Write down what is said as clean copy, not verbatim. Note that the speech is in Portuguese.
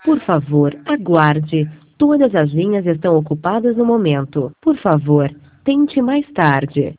Por favor, aguarde. Todas as linhas estão ocupadas no momento. Por favor, tente mais tarde.